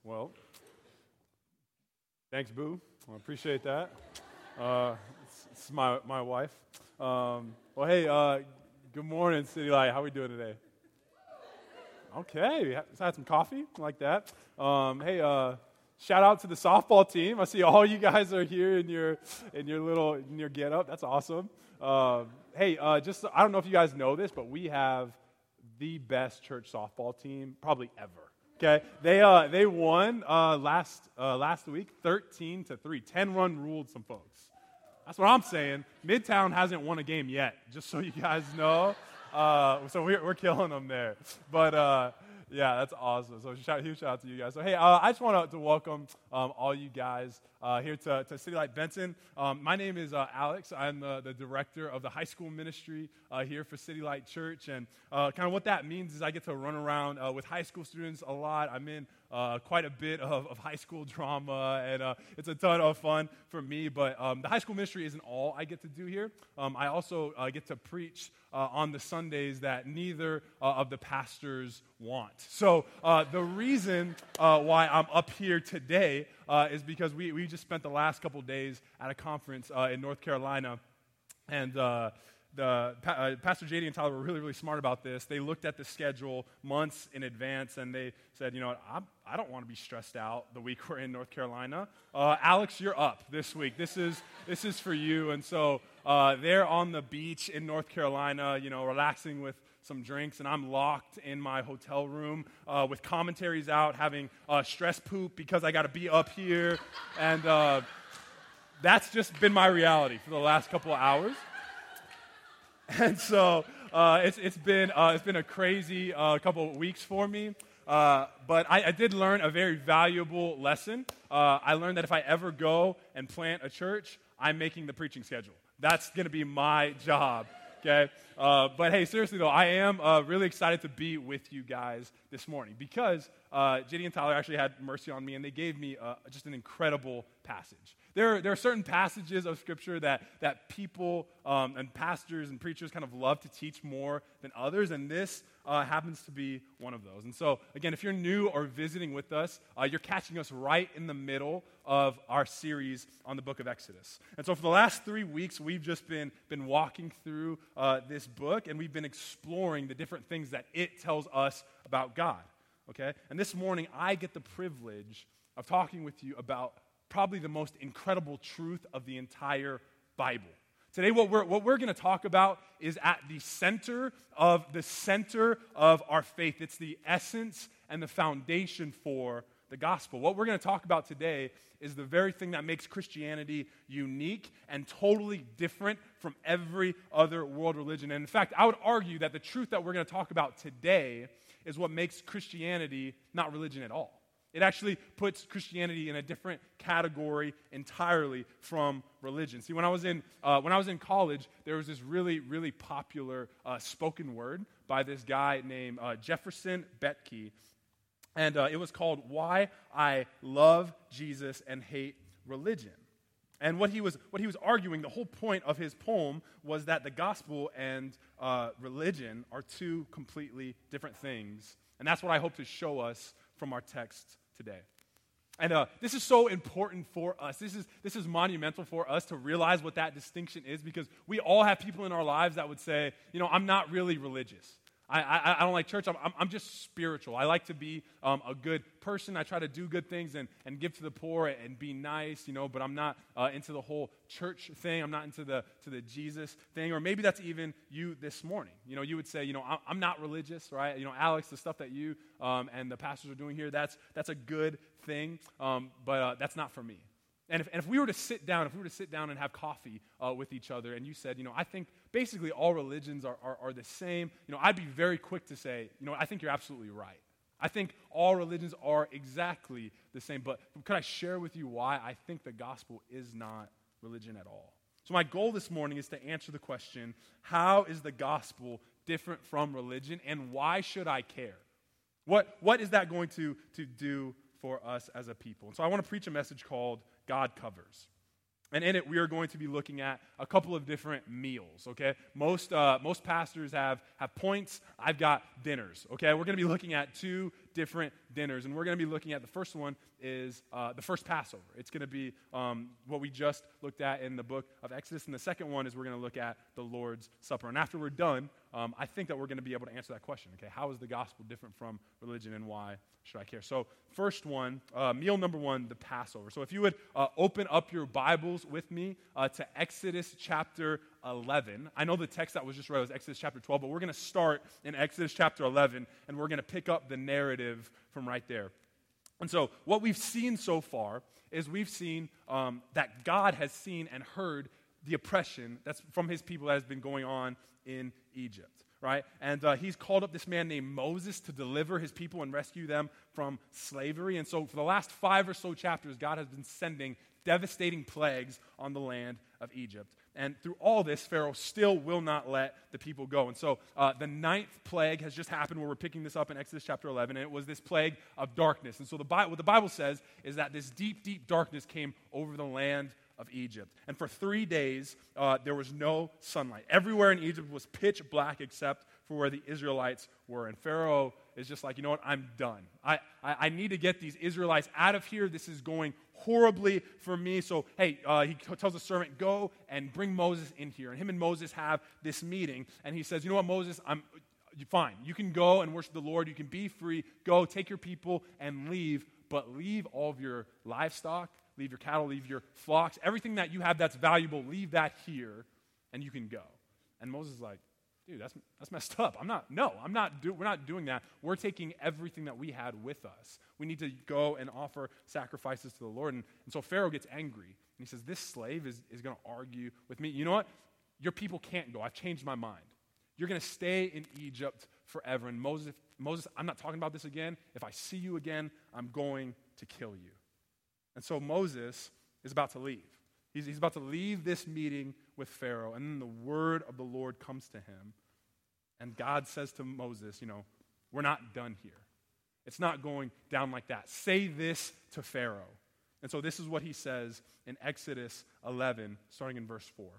Well, thanks, Boo. I appreciate that. It's my wife. Good morning, City Light. How are we doing today? Okay, had some coffee, like that. Shout out to the softball team. I see all you guys are here in your get up. That's awesome. I don't know if you guys know this, but we have the best church softball team probably ever. Okay, they won last week 13-3, 10-run ruled some folks. That's what I'm saying. Midtown hasn't won a game yet, just so you guys know. So we're killing them there. But yeah, that's awesome. So huge shout out to you guys. So hey, I just want to welcome all you guys here to City Light Benson. My name is Alex. I'm the director of the high school ministry here for City Light Church. And kind of what that means is I get to run around with high school students a lot. I'm in quite a bit of high school drama, and it's a ton of fun for me. But the high school ministry isn't all I get to do here. I also get to preach on the Sundays that neither of the pastors want. So the reason why I'm up here today is because we just spent the last couple days at a conference in North Carolina, and Pastor JD and Tyler were really, really smart about this. They looked at the schedule months in advance, and they said, you know what, I don't want to be stressed out the week we're in North Carolina. Alex, you're up this week. This is for you. And so they're on the beach in North Carolina, relaxing with some drinks, and I'm locked in my hotel room with commentaries out, having stress poop because I got to be up here. And that's just been my reality for the last couple of hours. And so it's been a crazy couple of weeks for me, but I did learn a very valuable lesson. I learned that if I ever go and plant a church, I'm making the preaching schedule. That's going to be my job, okay? But hey, seriously though, I am really excited to be with you guys this morning because JD and Tyler actually had mercy on me, and they gave me just an incredible passage. There are certain passages of Scripture that people and pastors and preachers kind of love to teach more than others, and this happens to be one of those. And so, again, if you're new or visiting with us, you're catching us right in the middle of our series on the book of Exodus. And so for the last 3 weeks, we've just been walking through this book, and we've been exploring the different things that it tells us about God, okay? And this morning, I get the privilege of talking with you about probably the most incredible truth of the entire Bible. Today, what we're going to talk about is at the center of our faith. It's the essence and the foundation for the gospel. What we're going to talk about today is the very thing that makes Christianity unique and totally different from every other world religion. And in fact, I would argue that the truth that we're going to talk about today is what makes Christianity not religion at all. It actually puts Christianity in a different category entirely from religion. See, when I was in college, there was this really, really popular spoken word by this guy named Jefferson Bethke, and it was called "Why I Love Jesus and Hate Religion." And what he was arguing, the whole point of his poem was that the gospel and religion are two completely different things, and that's what I hope to show us from our text today. And this is so important for us. This is monumental for us to realize what that distinction is, because we all have people in our lives that would say, I'm not really religious. I don't like church. I'm just spiritual. I like to be a good person. I try to do good things and give to the poor and be nice, but I'm not into the whole church thing. I'm not into the Jesus thing. Or maybe that's even you this morning. You would say, I'm not religious, right? Alex, the stuff that you and the pastors are doing here, that's a good thing, but that's not for me. And if we were to sit down and have coffee with each other, and you said, I think basically all religions are the same, I'd be very quick to say, I think you're absolutely right. I think all religions are exactly the same, but could I share with you why I think the gospel is not religion at all? So my goal this morning is to answer the question, how is the gospel different from religion, and why should I care? What is that going to do for us as a people? And so I want to preach a message called God Covers. And in it, we are going to be looking at a couple of different meals, okay? Most pastors have points. I've got dinners, okay? We're going to be looking at two different dinners. And we're going to be looking at the first one is the first Passover. It's going to be what we just looked at in the book of Exodus. And the second one is we're going to look at the Lord's Supper. And after we're done, I think that we're going to be able to answer that question. Okay, how is the gospel different from religion, and why should I care? So first one, meal number one, the Passover. So if you would open up your Bibles with me to Exodus chapter 11. I know the text that was just read was Exodus chapter 12, but we're going to start in Exodus chapter 11, and we're going to pick up the narrative from right there. And so what we've seen so far is we've seen that God has seen and heard the oppression that's from his people that has been going on in Egypt, right? And he's called up this man named Moses to deliver his people and rescue them from slavery. And so for the last 5 or so chapters, God has been sending devastating plagues on the land of Egypt. And through all this, Pharaoh still will not let the people go. And so the 9th plague has just happened, where we're picking this up in Exodus chapter 11, and it was this plague of darkness. And so what the Bible says is that this deep, deep darkness came over the land of Egypt. And for 3 days, there was no sunlight. Everywhere in Egypt was pitch black except for where the Israelites were. And Pharaoh is just like, you know what, I'm done. I need to get these Israelites out of here. This is going horribly for me. So, hey, he tells the servant, go and bring Moses in here. And him and Moses have this meeting. And he says, you know what, Moses, fine. You can go and worship the Lord. You can be free. Go, take your people and leave. But leave all of your livestock, leave your cattle, leave your flocks, everything that you have that's valuable, leave that here, and you can go. And Moses is like, dude, that's messed up. we're not doing that. We're taking everything that we had with us. We need to go and offer sacrifices to the Lord. And so Pharaoh gets angry. And he says, this slave is going to argue with me. You know what? Your people can't go. I've changed my mind. You're going to stay in Egypt forever. And Moses, I'm not talking about this again. If I see you again, I'm going to kill you. And so Moses is about to leave. He's about to leave this meeting with Pharaoh, and then the word of the Lord comes to him, and God says to Moses, we're not done here. It's not going down like that. Say this to Pharaoh. And so this is what he says in Exodus 11, starting in verse 4.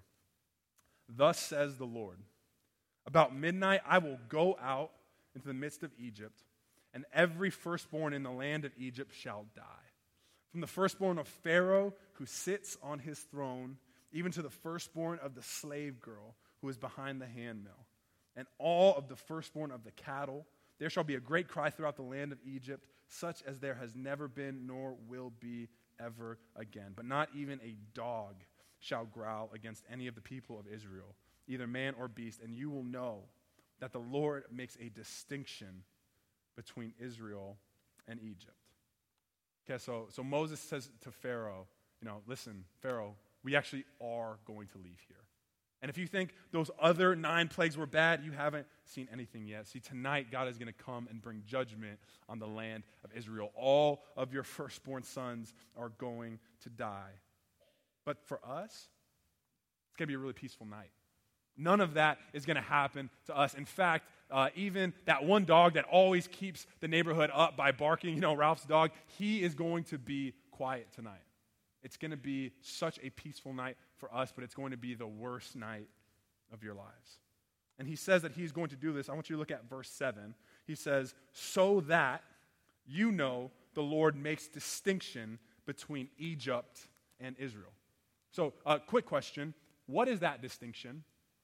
Thus says the Lord, about midnight I will go out into the midst of Egypt, and every firstborn in the land of Egypt shall die. From the firstborn of Pharaoh who sits on his throne, even to the firstborn of the slave girl who is behind the handmill, and all of the firstborn of the cattle, there shall be a great cry throughout the land of Egypt, such as there has never been nor will be ever again. But not even a dog shall growl against any of the people of Israel, either man or beast, and you will know that the Lord makes a distinction between Israel and Egypt. Okay, so Moses says to Pharaoh, listen, Pharaoh, we actually are going to leave here. And if you think those other 9 plagues were bad, you haven't seen anything yet. See, tonight God is going to come and bring judgment on the land of Israel. All of your firstborn sons are going to die. But for us, it's going to be a really peaceful night. None of that is going to happen to us. In fact, even that one dog that always keeps the neighborhood up by barking, Ralph's dog, he is going to be quiet tonight. It's going to be such a peaceful night for us, but it's going to be the worst night of your lives. And he says that he's going to do this. I want you to look at verse 7. He says, so that you know the Lord makes distinction between Egypt and Israel. So, quick question. What is that distinction?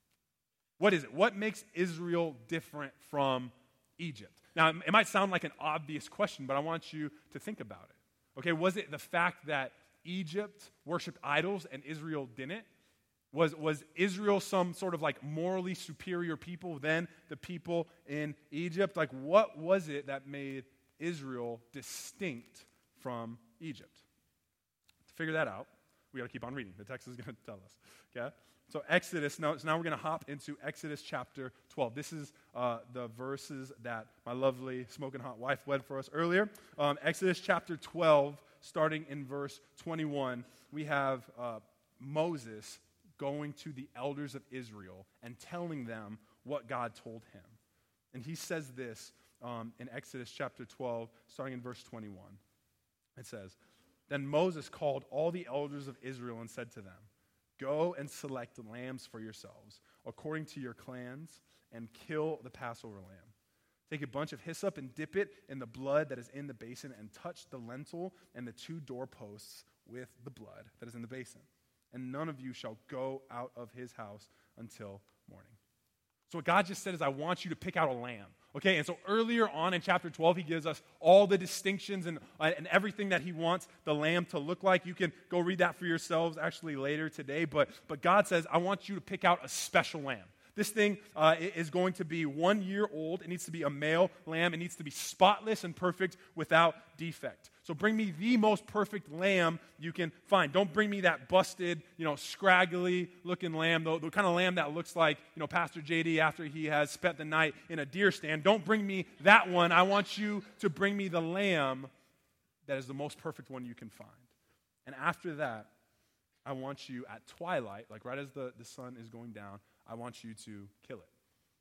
What is it? What makes Israel different from Egypt? Now, it might sound like an obvious question, but I want you to think about it. Okay, was it the fact that Egypt worshiped idols and Israel didn't? Was Israel some sort of like morally superior people than the people in Egypt? Like, what was it that made Israel distinct from Egypt? To figure that out, we got to keep on reading. The text is going to tell us. Okay? So Exodus, now we're going to hop into Exodus chapter 12. This is the verses that my lovely smoking hot wife read for us earlier. Exodus chapter 12, starting in verse 21, we have Moses going to the elders of Israel and telling them what God told him. And he says this in Exodus chapter 12, starting in verse 21. It says, then Moses called all the elders of Israel and said to them, go and select lambs for yourselves, according to your clans, and kill the Passover lamb. Take a bunch of hyssop and dip it in the blood that is in the basin and touch the lintel and the 2 doorposts with the blood that is in the basin. And none of you shall go out of his house until morning. So what God just said is, I want you to pick out a lamb. Okay, and so earlier on in chapter 12, he gives us all the distinctions and everything that he wants the lamb to look like. You can go read that for yourselves actually later today. But God says, I want you to pick out a special lamb. This thing is going to be 1 year old. It needs to be a male lamb. It needs to be spotless and perfect without defect. So bring me the most perfect lamb you can find. Don't bring me that busted, scraggly looking lamb, the kind of lamb that looks like, Pastor JD after he has spent the night in a deer stand. Don't bring me that one. I want you to bring me the lamb that is the most perfect one you can find. And after that, I want you at twilight, like right as the sun is going down, I want you to kill it.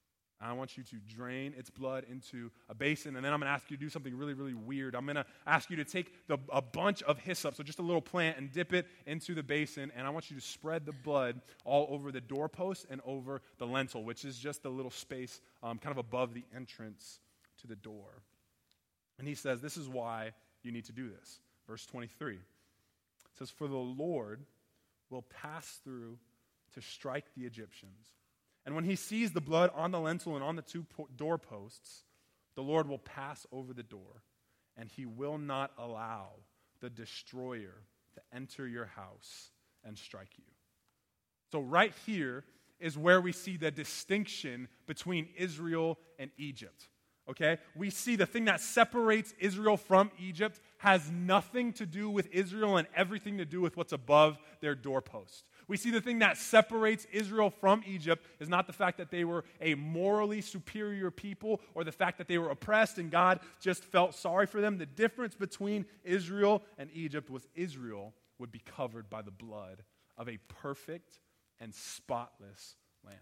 I want you to drain its blood into a basin, and then I'm going to ask you to do something really, really weird. I'm going to ask you to take a bunch of hyssop, so just a little plant, and dip it into the basin, and I want you to spread the blood all over the doorpost and over the lintel, which is just a little space kind of above the entrance to the door. And he says, this is why you need to do this. Verse 23. It says, for the Lord will pass through to strike the Egyptians. And when he sees the blood on the lintel and on the 2 doorposts, the Lord will pass over the door, and he will not allow the destroyer to enter your house and strike you. So right here is where we see the distinction between Israel and Egypt. Okay? We see the thing that separates Israel from Egypt has nothing to do with Israel and everything to do with what's above their doorpost. We see the thing that separates Israel from Egypt is not the fact that they were a morally superior people or the fact that they were oppressed and God just felt sorry for them. The difference between Israel and Egypt was Israel would be covered by the blood of a perfect and spotless lamb.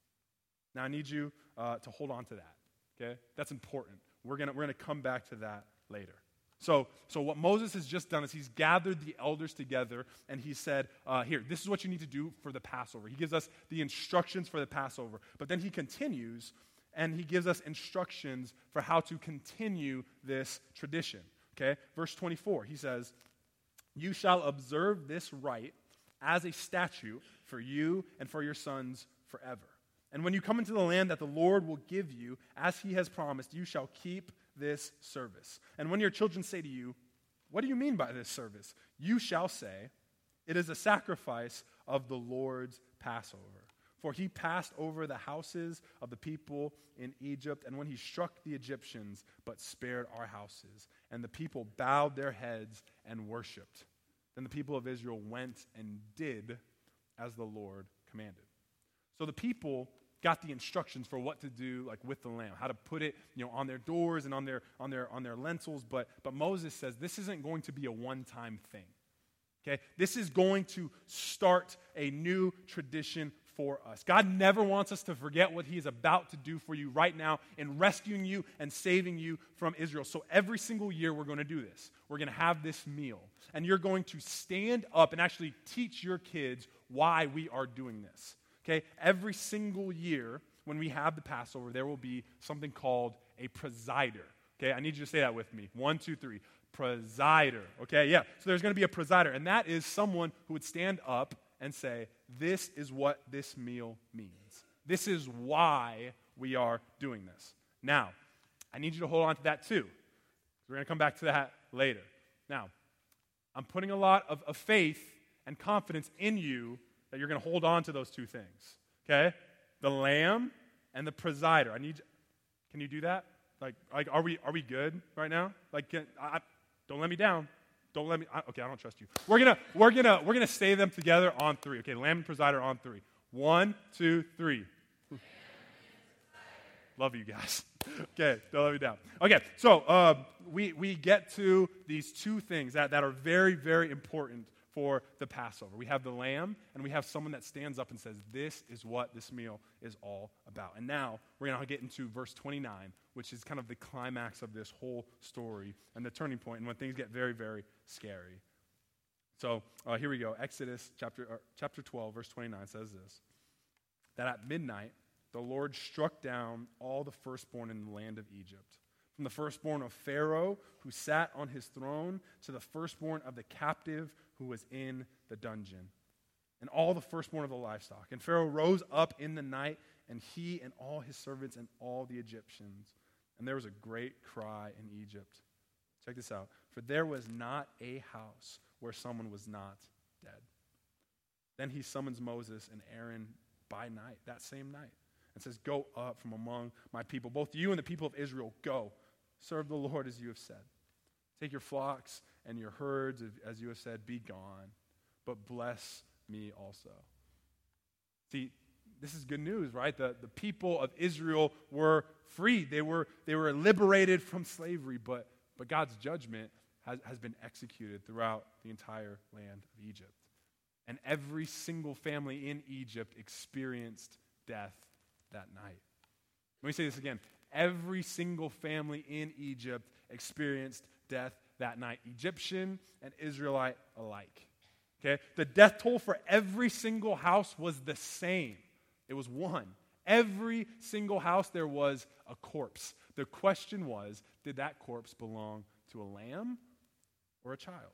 Now I need you to hold on to that. Okay? That's important. We're gonna come back to that later. So what Moses has just done is he's gathered the elders together and he said, here, this is what you need to do for the Passover. He gives us the instructions for the Passover. But then he continues and he gives us instructions for how to continue this tradition. Okay? Verse 24, he says, you shall observe this rite as a statute for you and for your sons forever. And when you come into the land that the Lord will give you, as he has promised, you shall keep this service. And when your children say to you, what do you mean by this service? You shall say, it is a sacrifice of the Lord's Passover. For he passed over the houses of the people in Egypt, and when he struck the Egyptians, but spared our houses. And the people bowed their heads and worshipped. Then the people of Israel went and did as the Lord commanded. So the people got the instructions for what to do, like with the lamb, how to put it, on their doors and on their lintels. But Moses says this isn't going to be a one-time thing. Okay, this is going to start a new tradition for us. God never wants us to forget what he is about to do for you right now in rescuing you and saving you from Israel. So every single year we're going to do this. We're going to have this meal. And you're going to stand up and actually teach your kids why we are doing this. Okay, every single year when we have the Passover, there will be something called a presider. Okay, I need you to say that with me. 1, 2, 3. Presider. Okay, yeah. So there's going to be a presider, and that is someone who would stand up and say, this is what this meal means. This is why we are doing this. Now, I need you to hold on to that too. We're going to come back to that later. Now, I'm putting a lot of faith and confidence in you that you're going to hold on to those 2 things, okay? The lamb and the presider. Can you do that? Like are we good right now? Like, don't let me down. Don't let me. Okay, I don't trust you. We're gonna say them together on 3. Okay, lamb and presider on 3. 1, 2, 3. Love you guys. Okay, don't let me down. Okay, so we get to these 2 things that are very, very important for the Passover. We have the lamb, and we have someone that stands up and says, this is what this meal is all about. And now we're going to get into verse 29, which is kind of the climax of this whole story and the turning point, and when things get very, very scary. So here we go. Exodus chapter 12, verse 29 says this, that at midnight the Lord struck down all the firstborn in the land of Egypt, from the firstborn of Pharaoh who sat on his throne to the firstborn of the captive who was in the dungeon, and all the firstborn of the livestock. And Pharaoh rose up in the night, and he and all his servants and all the Egyptians. And there was a great cry in Egypt. Check this out. For there was not a house where someone was not dead. Then he summons Moses and Aaron by night, that same night, and says, go up from among my people, both you and the people of Israel, go. Serve the Lord as you have said. Take your flocks and your herds, as you have said, be gone, but bless me also. See, this is good news, right? The people of Israel were free. They were liberated from slavery, but God's judgment has been executed throughout the entire land of Egypt. And every single family in Egypt experienced death that night. Let me say this again. Every single family in Egypt experienced death that night, Egyptian and Israelite alike. Okay? The death toll for every single house was the same. It was one. Every single house there was a corpse. The question was, did that corpse belong to a lamb or a child?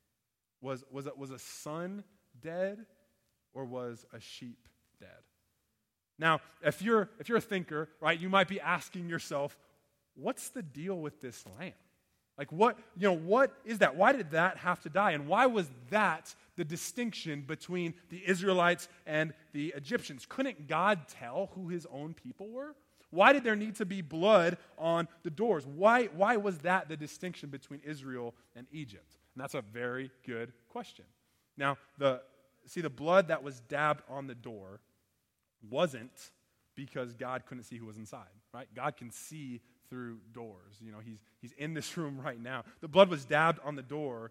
Was a son dead or was a sheep dead? Now, if you're a thinker, right, you might be asking yourself, what's the deal with this lamb? Like what is that? Why did that have to die? And why was that the distinction between the Israelites and the Egyptians? Couldn't God tell who his own people were? Why did there need to be blood on the doors? Why was that the distinction between Israel and Egypt? And that's a very good question. Now, the blood that was dabbed on the door wasn't because God couldn't see who was inside, right? God can see through doors. You know, he's in this room right now. The blood was dabbed on the door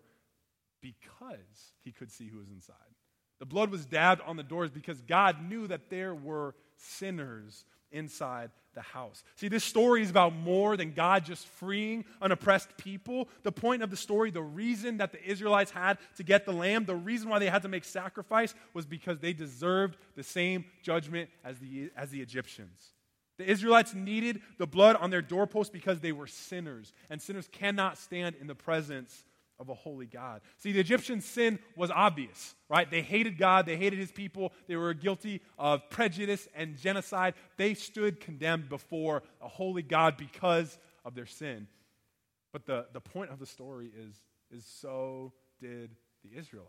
because he could see who was inside. The blood was dabbed on the doors because God knew that there were sinners inside the house. See, this story is about more than God just freeing unoppressed people. The point of the story, the reason that the Israelites had to get the lamb, the reason why they had to make sacrifice was because they deserved the same judgment as the Egyptians. The Israelites needed the blood on their doorposts because they were sinners, and sinners cannot stand in the presence of a holy God. See, the Egyptian sin was obvious, right? They hated God, they hated his people, they were guilty of prejudice and genocide. They stood condemned before a holy God because of their sin. But the point of the story is so did the Israelites.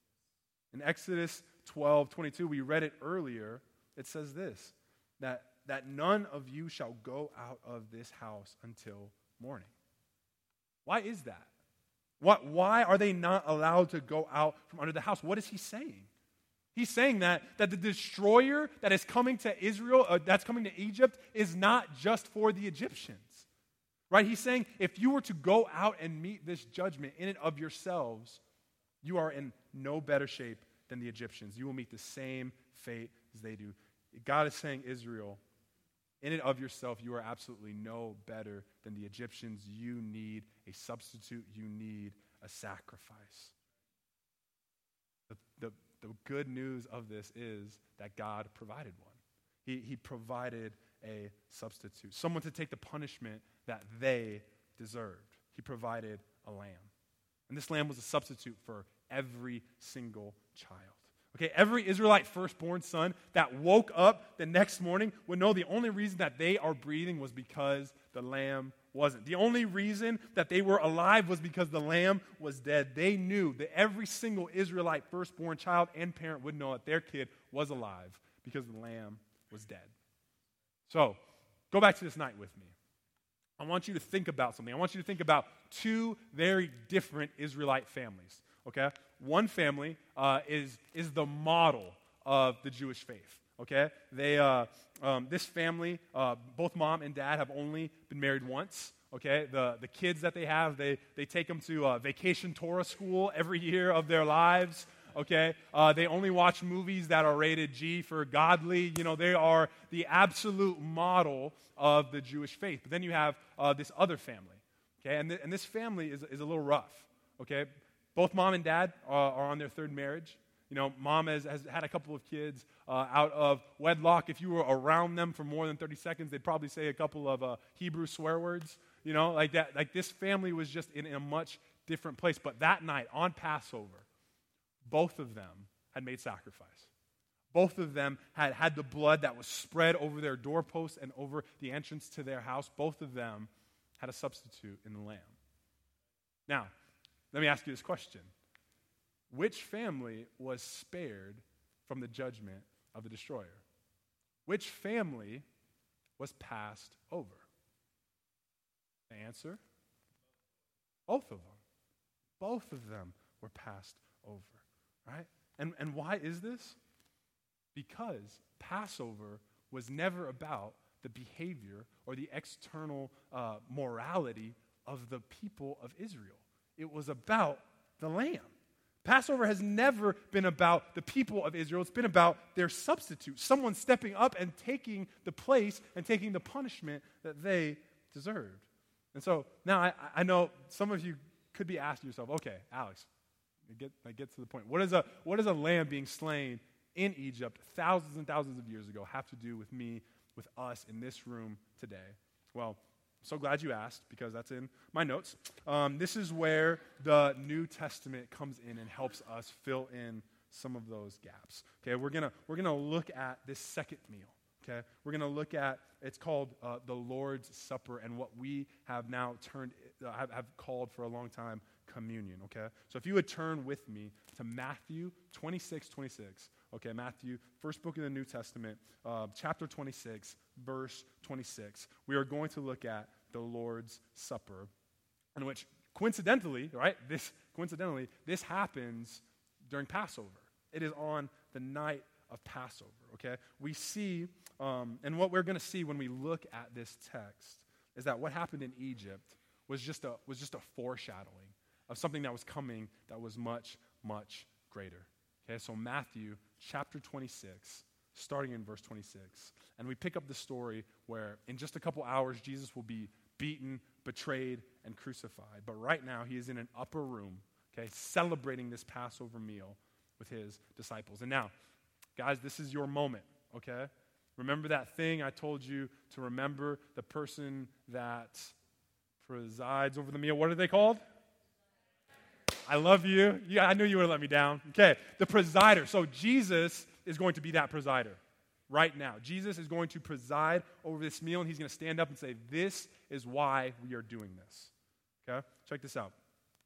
In Exodus 12:22, we read it earlier, it says this, that none of you shall go out of this house until morning. Why is that? Why are they not allowed to go out from under the house? What is he saying? He's saying that the destroyer that is coming to Israel, that's coming to Egypt, is not just for the Egyptians. Right? He's saying if you were to go out and meet this judgment in and of yourselves, you are in no better shape than the Egyptians. You will meet the same fate as they do. God is saying, Israel, in and of yourself, you are absolutely no better than the Egyptians. You need a substitute. You need a sacrifice. The good news of this is that God provided one. He provided a substitute, someone to take the punishment that they deserved. He provided a lamb. And this lamb was a substitute for every single child. Okay, every Israelite firstborn son that woke up the next morning would know the only reason that they are breathing was because the lamb wasn't. The only reason that they were alive was because the lamb was dead. They knew that every single Israelite firstborn child and parent would know that their kid was alive because the lamb was dead. So, go back to this night with me. I want you to think about something. I want you to think about two very different Israelite families. Okay? One family is the model of the Jewish faith. Okay? This family, both mom and dad have only been married once. Okay? The kids that they have, they take them to vacation Torah school every year of their lives. Okay? They only watch movies that are rated G for godly. You know, they are the absolute model of the Jewish faith. But then you have this other family. Okay? And this family is a little rough. Okay? Both mom and dad are on their third marriage. You know, mom has had a couple of kids out of wedlock. If you were around them for more than 30 seconds, they'd probably say a couple of Hebrew swear words, you know, like that. Like this family was just in a much different place. But that night on Passover, both of them had made sacrifice. Both of them had the blood that was spread over their doorposts and over the entrance to their house. Both of them had a substitute in the lamb. Now, let me ask you this question. Which family was spared from the judgment of the destroyer? Which family was passed over? The answer? Both of them. Both of them were passed over, right? And why is this? Because Passover was never about the behavior or the external morality of the people of Israel. It was about the lamb. Passover has never been about the people of Israel. It's been about their substitute, someone stepping up and taking the place and taking the punishment that they deserved. And so now I know some of you could be asking yourself, okay, Alex, get to the point. What does a lamb being slain in Egypt thousands and thousands of years ago have to do with me, with us in this room today? Well, I'm so glad you asked because that's in my notes. This is where the New Testament comes in and helps us fill in some of those gaps. Okay, we're gonna look at this second meal. Okay, we're gonna look at, it's called the Lord's Supper, and what we have now have called for a long time communion. Okay, so if you would turn with me to Matthew 26:26. Okay, Matthew, first book of the New Testament, chapter 26, verse 26. We are going to look at the Lord's Supper, in which coincidentally, this happens during Passover. It is on the night of Passover, okay? We see, and what we're going to see when we look at this text is that what happened in Egypt was just a foreshadowing of something that was coming that was much, much greater. Okay, so Matthew chapter 26, starting in verse 26. And we pick up the story where in just a couple hours, Jesus will be beaten, betrayed, and crucified. But right now, he is in an upper room, okay, celebrating this Passover meal with his disciples. And now, guys, this is your moment, okay? Remember that thing I told you to remember, the person that presides over the meal. What are they called? I love you. Yeah, I knew you would have let me down. Okay, the presider. So Jesus is going to be that presider right now. Jesus is going to preside over this meal, and he's going to stand up and say, this is why we are doing this. Okay, check this out.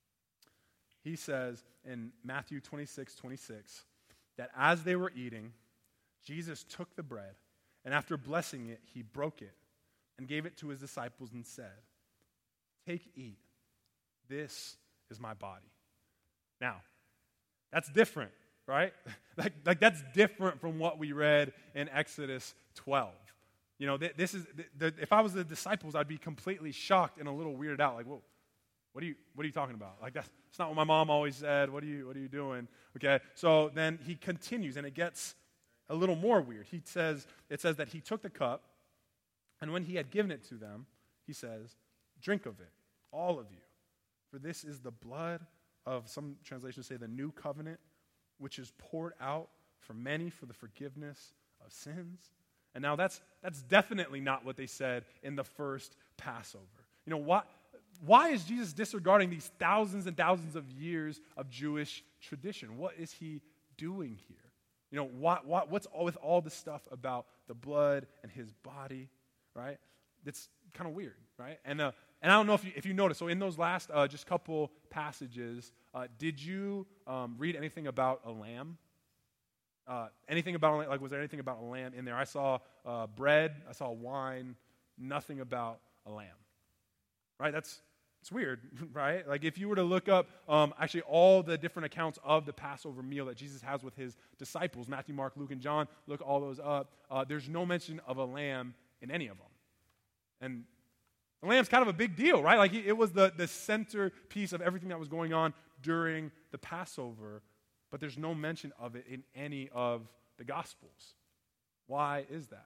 He says in Matthew 26:26 that as they were eating, Jesus took the bread, and after blessing it, he broke it and gave it to his disciples and said, take, eat. This is my body. Now, that's different, right? like that's different from what we read in Exodus 12. You know, this is if I was the disciples, I'd be completely shocked and a little weirded out. Like, whoa, what are you talking about? Like that's not what my mom always said. What are you doing? Okay, so then he continues, and it gets a little more weird. It says that he took the cup, and when he had given it to them, he says, drink of it, all of you, for this is the blood of, some translations say, the new covenant, which is poured out for many for the forgiveness of sins. And now that's definitely not what they said in the first Passover. You know, why is Jesus disregarding these thousands and thousands of years of Jewish tradition? What is he doing here? You know, what's all with all this stuff about the blood and his body, right? It's kind of weird, right? And I don't know if you noticed, so in those last just couple passages, did you read anything about a lamb? Anything about a lamb? Like, was there anything about a lamb in there? I saw bread, I saw wine, nothing about a lamb. Right? It's weird, right? Like, if you were to look up actually all the different accounts of the Passover meal that Jesus has with his disciples, Matthew, Mark, Luke, and John, look all those up, there's no mention of a lamb in any of them. And the lamb's kind of a big deal, right? Like, it was the centerpiece of everything that was going on during the Passover, but there's no mention of it in any of the Gospels. Why is that?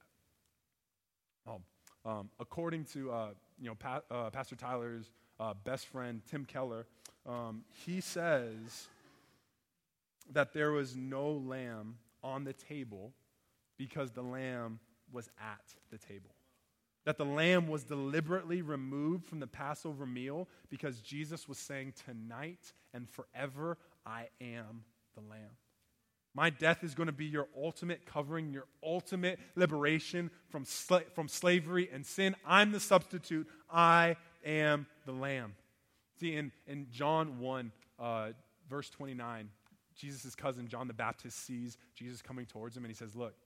According to Pastor Tyler's best friend, Tim Keller, he says that there was no lamb on the table because the lamb was at the table. That the lamb was deliberately removed from the Passover meal because Jesus was saying, tonight and forever, I am the lamb. My death is going to be your ultimate covering, your ultimate liberation from slavery and sin. I'm the substitute. I am the lamb. See, in John 1, verse 29, Jesus' cousin, John the Baptist, sees Jesus coming towards him, and he says, look,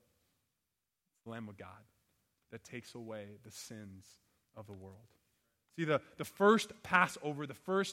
it's the Lamb of God that takes away the sins of the world. See, the first Passover, the first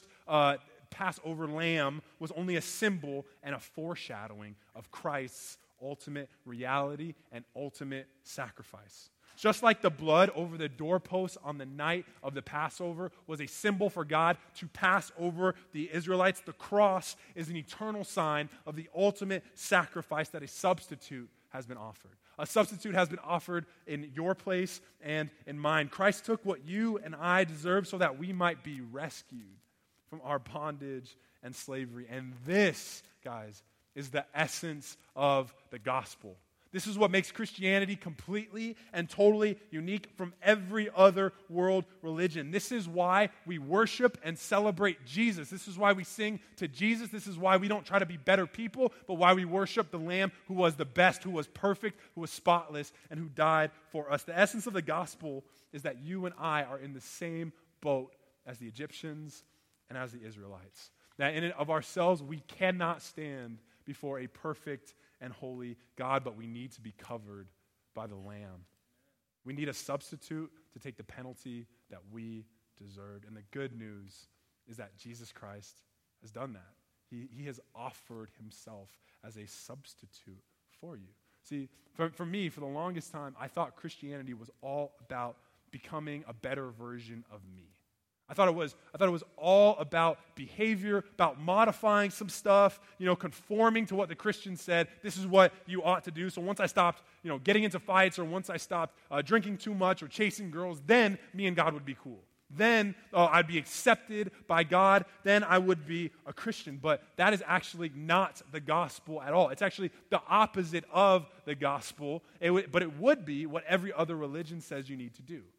Passover lamb was only a symbol and a foreshadowing of Christ's ultimate reality and ultimate sacrifice. Just like the blood over the doorpost on the night of the Passover was a symbol for God to pass over the Israelites, the cross is an eternal sign of the ultimate sacrifice that a substitute has been offered. A substitute has been offered in your place and in mine. Christ took what you and I deserve so that we might be rescued from our bondage and slavery. And this, guys, is the essence of the gospel. This is what makes Christianity completely and totally unique from every other world religion. This is why we worship and celebrate Jesus. This is why we sing to Jesus. This is why we don't try to be better people, but why we worship the Lamb who was the best, who was perfect, who was spotless, and who died for us. The essence of the gospel is that you and I are in the same boat as the Egyptians and as the Israelites. That in and of ourselves, we cannot stand before a perfect and holy God, but we need to be covered by the Lamb. We need a substitute to take the penalty that we deserved. And the good news is that Jesus Christ has done that. He has offered himself as a substitute for you. See, for me, for the longest time, I thought Christianity was all about becoming a better version of me. I thought it was all about behavior, about modifying some stuff, conforming to what the Christians said. This is what you ought to do. So once I stopped, getting into fights, or once I stopped drinking too much or chasing girls, then me and God would be cool. Then I'd be accepted by God. Then I would be a Christian. But that is actually not the gospel at all. It's actually the opposite of the gospel. But it would be what every other religion says you need to do.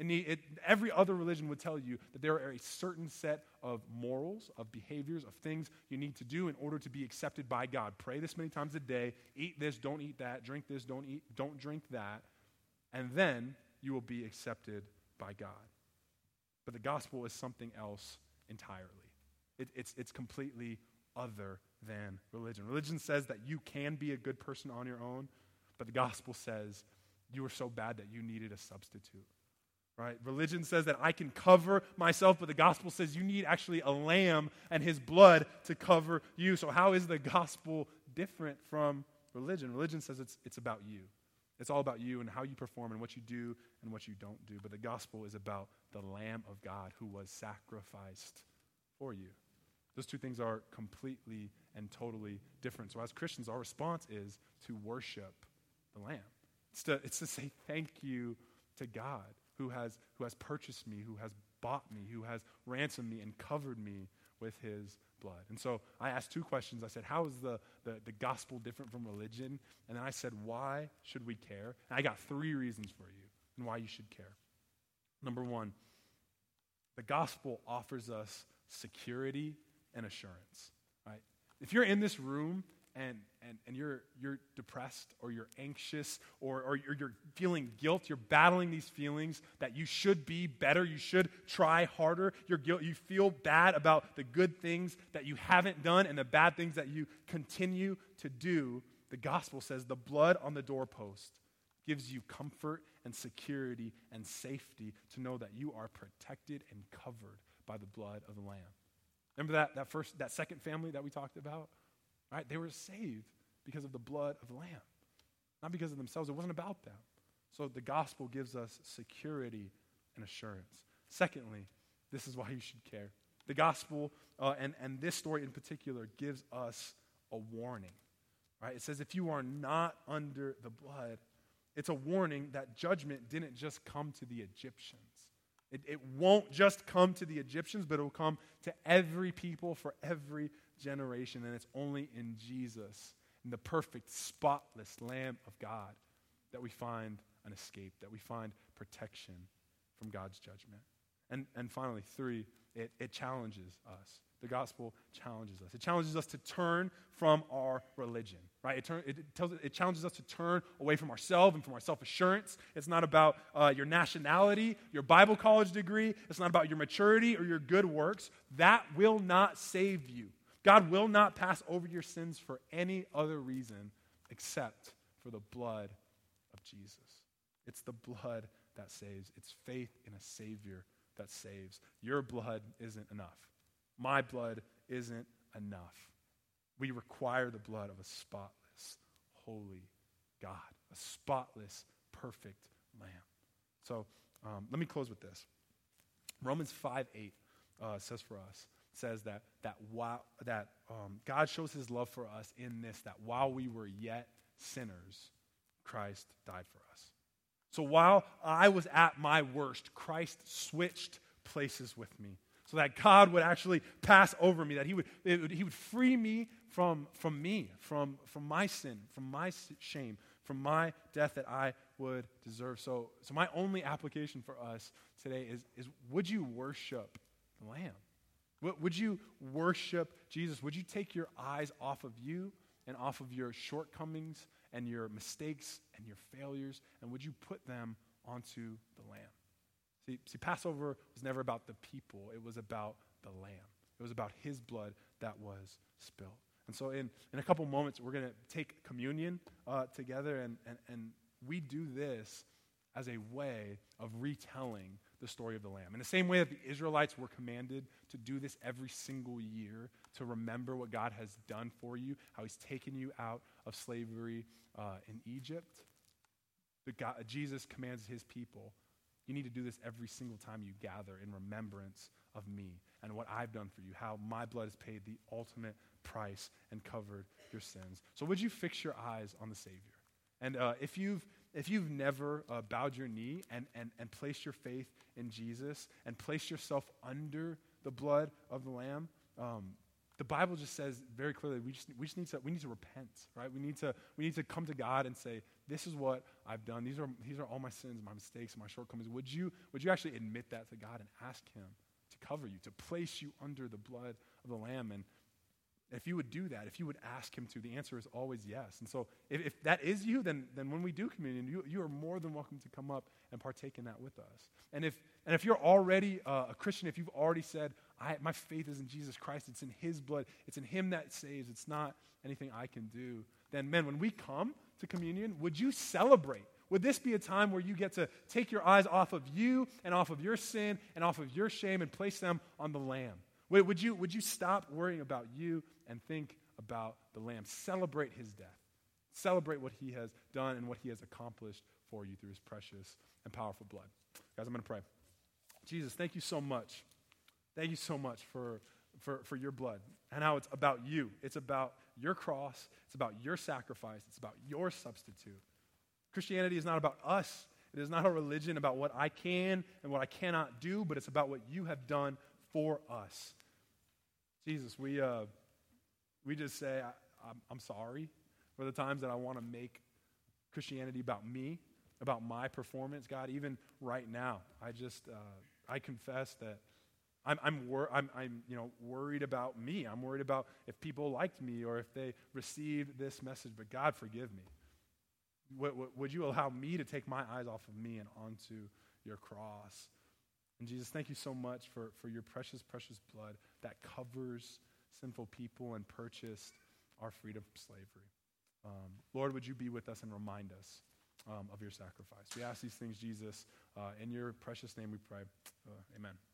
Every other religion would tell you that there are a certain set of morals, of behaviors, of things you need to do in order to be accepted by God. Pray this many times a day, eat this, don't eat that, drink this, don't drink that, and then you will be accepted by God. But the gospel is something else entirely. It's completely other than religion. Religion says that you can be a good person on your own, but the gospel says you were so bad that you needed a substitute. Right? Religion says that I can cover myself, but the gospel says you need actually a lamb and his blood to cover you. So how is the gospel different from religion? Religion says it's about you. It's all about you and how you perform and what you do and what you don't do. But the gospel is about the Lamb of God who was sacrificed for you. Those two things are completely and totally different. So as Christians, our response is to worship the Lamb. It's to say thank you to God who has purchased me, who has bought me, who has ransomed me and covered me with his blood. And so I asked two questions. I said, how is the gospel different from religion? And then I said, why should we care? And I got three reasons for you and why you should care. Number one, the gospel offers us security and assurance. Right? If you're in this room and you're depressed or you're anxious or you're feeling guilt, you're battling these feelings that you should be better, you should try harder, you feel bad about the good things that you haven't done and the bad things that you continue to do, the gospel says the blood on the doorpost gives you comfort and security and safety to know that you are protected and covered by the blood of the Lamb. Remember that second family that we talked about? Right? They were saved because of the blood of the Lamb, not because of themselves. It wasn't about them. So the gospel gives us security and assurance. Secondly, this is why you should care. The gospel, and this story in particular, gives us a warning. Right? It says if you are not under the blood, it's a warning that judgment didn't just come to the Egyptians. It won't just come to the Egyptians, but it will come to every people for every generation. And it's only in Jesus, in the perfect, spotless Lamb of God, that we find an escape, that we find protection from God's judgment. And finally, 3, it challenges us. The gospel challenges us. It challenges us to turn from our religion, right? It challenges us to turn away from ourselves and from our self-assurance. It's not about your nationality, your Bible college degree. It's not about your maturity or your good works. That will not save you. God will not pass over your sins for any other reason except for the blood of Jesus. It's the blood that saves. It's faith in a Savior that saves. Your blood isn't enough. My blood isn't enough. We require the blood of a spotless, holy God, a spotless, perfect Lamb. So let me close with this. Romans 5:8 says that God shows his love for us in this, that while we were yet sinners, Christ died for us. So while I was at my worst, Christ switched places with me, so that God would actually pass over me, that he would free me from my sin, from my shame, from my death that I would deserve. So my only application for us today is would you worship the Lamb? Would you worship Jesus? Would you take your eyes off of you and off of your shortcomings and your mistakes and your failures, and would you put them onto the Lamb? See, Passover was never about the people. It was about the Lamb. It was about his blood that was spilled. And so in a couple moments, we're going to take communion together, and we do this as a way of retelling the story of the Lamb. In the same way that the Israelites were commanded to do this every single year, to remember what God has done for you, how he's taken you out of slavery in Egypt, Jesus commands his people, you need to do this every single time you gather in remembrance of me and what I've done for you, how my blood has paid the ultimate price and covered your sins. So would you fix your eyes on the Savior? And if you've never bowed your knee and placed your faith in Jesus and placed yourself under the blood of the Lamb, the Bible just says very clearly we need to repent, right? We need to come to God and say, this is what I've done. These are all my sins, my mistakes, my shortcomings. Would you actually admit that to God and ask him to cover you, to place you under the blood of the Lamb? And if you would do that, if you would ask him to, the answer is always yes. And so if that is you, then when we do communion, you are more than welcome to come up and partake in that with us. And if you're already a Christian, if you've already said, my faith is in Jesus Christ, it's in his blood, it's in him that saves, it's not anything I can do, then when we come to communion, would you celebrate? Would this be a time where you get to take your eyes off of you and off of your sin and off of your shame and place them on the Lamb? Would you stop worrying about you and think about the Lamb? Celebrate his death. Celebrate what he has done and what he has accomplished for you through his precious and powerful blood. Guys, I'm going to pray. Jesus, thank you so much. Thank you so much for your blood and how it's about you. It's about your cross. It's about your sacrifice. It's about your substitute. Christianity is not about us. It is not a religion about what I can and what I cannot do, but it's about what you have done for us. Jesus, we just say, I'm sorry for the times that I want to make Christianity about me, about my performance. God, even right now, I confess that I'm worried about me. I'm worried about if people liked me or if they received this message. But God, forgive me. Would you allow me to take my eyes off of me and onto your cross? And Jesus, thank you so much for your precious, precious blood that covers sinful people and purchased our freedom from slavery. Lord, would you be with us and remind us of your sacrifice? We ask these things, Jesus, in your precious name we pray. Amen.